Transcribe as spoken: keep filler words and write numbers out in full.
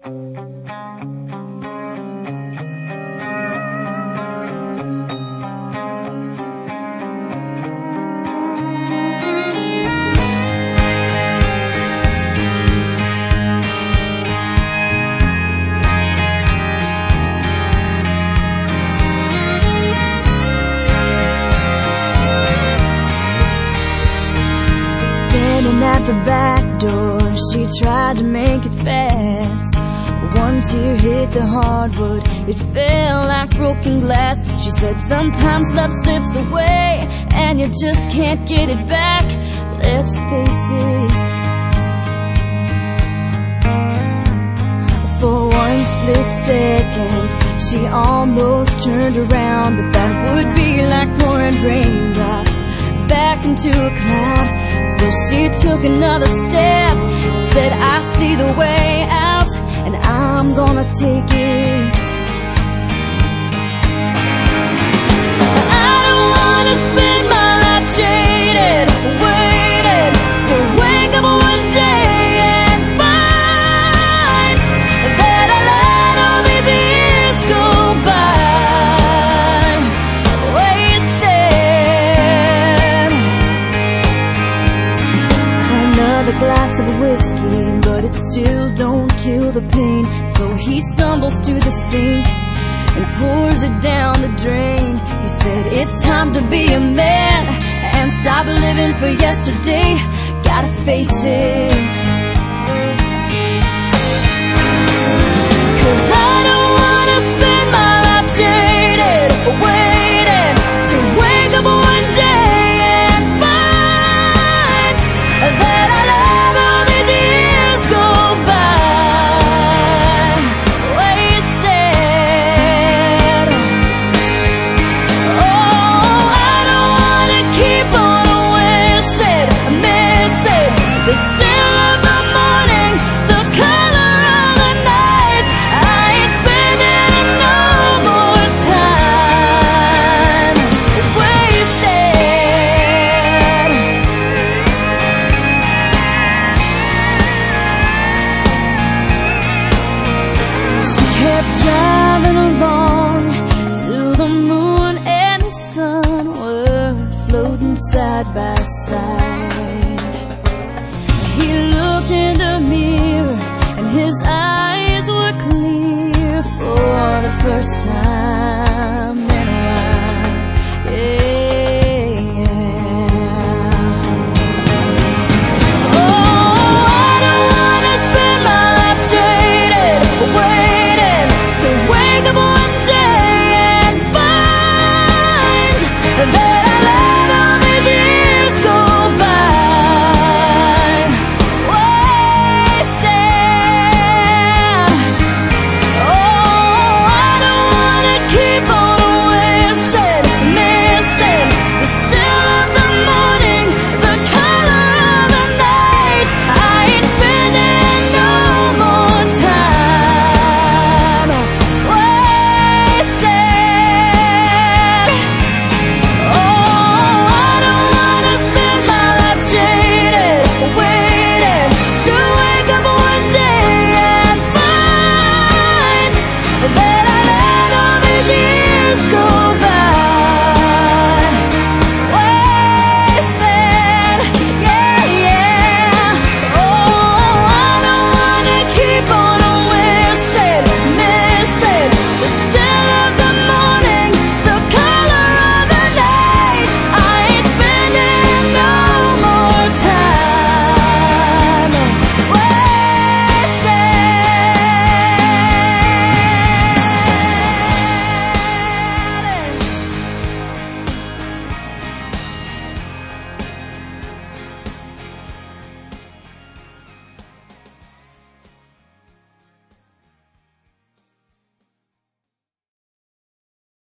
At the back door, she tried to make it fast. One tear hit the hardwood, it fell like broken glass. She said sometimes love slips away and you just can't get it back. Let's face it, for one split second she almost turned around, but that would be like pouring raindrops back into a cloud. So she took another step, said I see the way out and I'm gonna take it. I don't wanna spend my life jaded, waiting to wake up one day and find that I let all these years go by wasted. Another glass of whiskey, but it still don't kill the pain. So he stumbles to the sink and pours it down the drain. He said it's time to be a man and stop living for yesterday. Gotta face it, 'cause I don't wanna spend my life jaded, waiting to wake up one day and find that I let all these years go by wasted. Oh, I don't wanna keep on wishing, missing the still of the morning, the color of the night. I ain't spending no more time wasted. She kept driving along till the moon and the sun were floating side by side. He looked in the mirror and his eyes were clear for the first time.